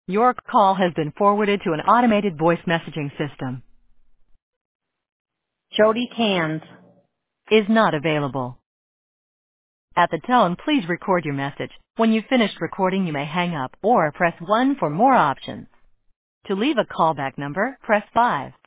Your call has been forwarded to an automated voice messaging system. Jody Cans. Is not available. At the tone, please record your message. When you've finished recording, you may hang up or press 1 for more options. To leave a callback number, press 5.